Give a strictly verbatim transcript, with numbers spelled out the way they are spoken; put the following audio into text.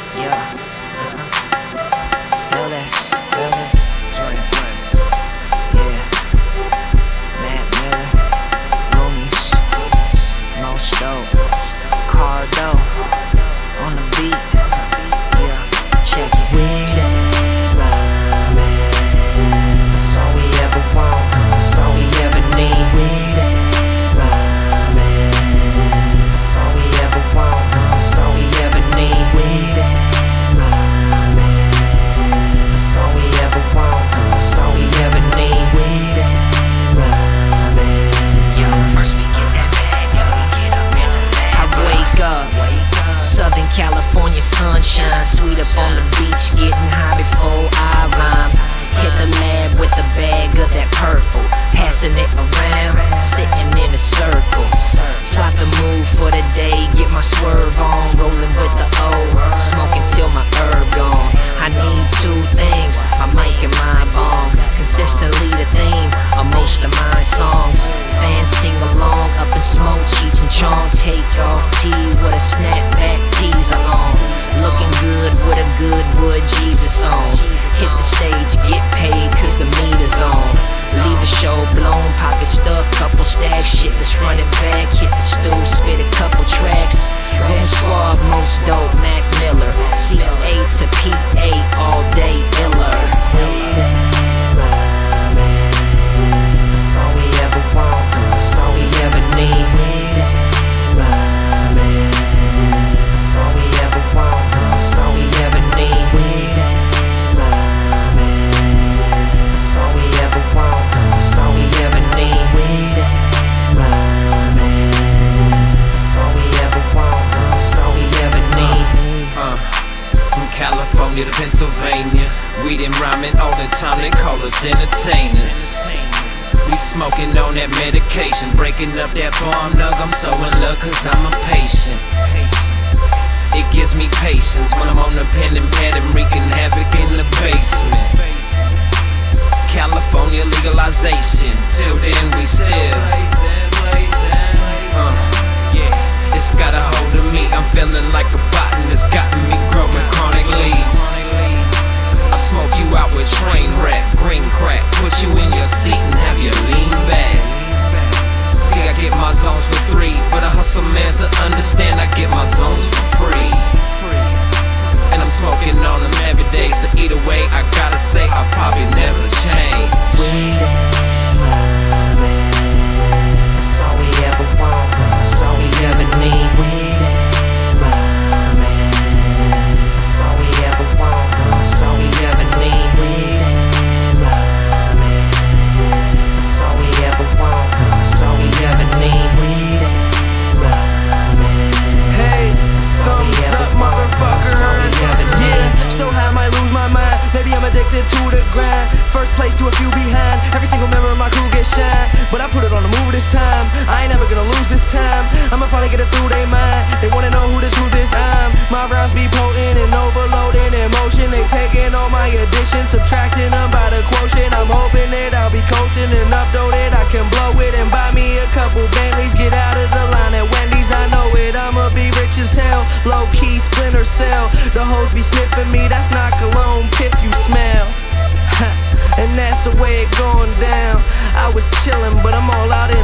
Yeah. Uh-huh. Feel that, feel that. Jordan Friend. Yeah. Matt Miller. Loomis. Most dope. Cardo. On the beat. Yeah. Check it. We that rhyming. That's all we ever want. That's all we ever need. We that rhyming. That's all we ever want. That's all we ever need. We that rhyming. That's all we ever want. That's all we ever need. We that rhyming. Yo, first we get that bag, then we get up in the lab. I wake up, Southern California sunshine, sweet up on the beach, getting high before I rhyme. Hit the lab with a bag of that purple, passing it around, sitting in a circle. Plot the move for the day, get my swerve on, rolling with the O, smoking till my herb gone. I need two things, my mic and my bomb, consistently the theme of most of my songs. Fans sing along, up in smoke, Cheech and Chong, take off tee with a snapback teaser on. Looking good with a good wood Jesus on. Hit the stage, get paid cause the meter's on. Leave the show blown, pocket stuff, couple stacks. Shit, let's run it back. Hit the stool, spit a couple tracks. Goon Squad, most dope, Mac Miller. C L A to P A, all day iller. That's all we ever want. That's all we ever need. That's all we ever want. That's all we ever need. That's all we ever want. That's all we ever need. That's all we ever want. That's all we ever need. Uh, from California to Pennsylvania, we done rhyming all the time, they call us entertainers. We smoking on that medication, breaking up that bomb nug, I'm so in love cause I'm a patient. It gives me patience when I'm on the pen and pad and wreaking havoc in the basement. California legalization, till then we still uh, yeah. It's got a hold of me, I'm feeling like a botanist, gotten me growing chronic leaves. I smoke you out with train wreck, green crack, put you in your seat and have you lean back. See, I get my zones for three, but a hustle man to understand I get my zones for free. And I'm smoking on them every day, so either way, I gotta say I'll probably never change. That's all we ever want. That's all we ever need. That's all we ever want. That's all we ever need. That's all we ever want. That's all we ever need. Hey, thumbs up, motherfucker. Yeah, so high I might lose my mind. Maybe I'm addicted to the grind. First place to a few behind. Every single member of my crew gets shine, but I put it on the move this time. I ain't never gonna lose this time. I'ma finally get it through they mind. They wanna know who the truth is. I'm. My rhymes be potent and overloading emotion. They taking all my additions, subtracting them by the quotient. I'm hoping that I'll be coasting and uploaded. I can blow it and buy me a couple Bentleys. Get out of the line at Wendy's, I know it. I'ma be rich as hell. Low key, splinter cell. The hoes be sniffing me, that's not cologne, piff you smell. And that's the way it going down. I was chillin', but I'm all out in